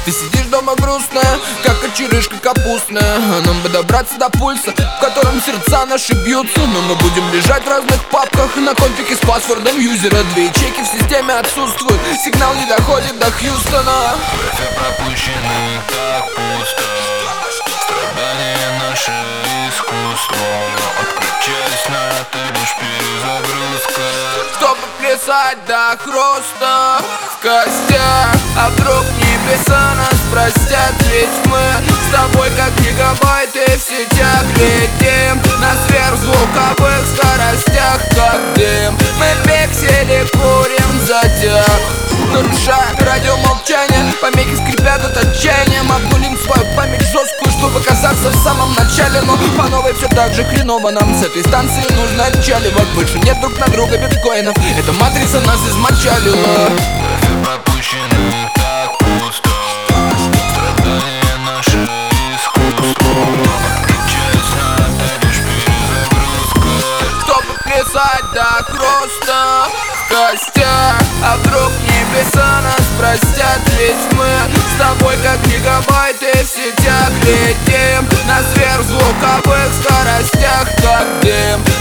Ты сидишь дома грустная, как кочерышка капустная. Нам бы добраться до пульса, в котором сердца наши бьются. Но мы будем лежать в разных папках на компике с паспортом юзера. 2 ячейки в системе отсутствуют, сигнал не доходит до Хьюстона. Wi-Fi пропущенный, так пусто. Страдания наше искусство. Отключаясь на это лишь перезагрузка. Чтобы плясать до хруста в костях. А вдруг небеса нас простят? Ведь мы с тобой как гигабайты в сетях летим на сверхзвуковых скоростях, как дым. Мы пиксели курим затяг, нарушая радиомолчание. Помехи скрипят от отчаяния. Обнулим свою память жесткую, чтобы оказаться в самом начале. Но по новой все так же хреново. Нам с этой станции нужно отчаливать. Больше нет друг на друга биткоинов. Эта матрица нас измочалила. Wi-Fi пропущенный, так пусто. Страдания наше искусство. Отключаясь на это лишь перезагрузка. Чтобы плясать до хруста в костях. А вдруг небеса нас простят? Ведь мы с тобой как гигабайты в сетях летим на сверхзвуковых скоростях, как дым.